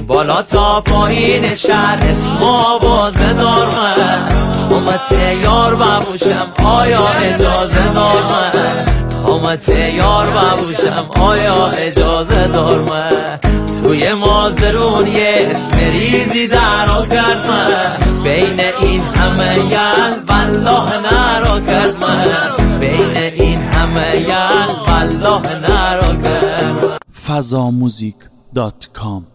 بالا تا پایین شهر اسم آوازه دار من، خامت یار ببوشم آیا اجازه دار من، خامت یار ببوشم آیا اجازه دار من. توی مازرون یه اسم ریزی درا کرد من، بین این همه یل والله نرا کرد من، بین این همه یل والله نرا کرد. fazamuzik.com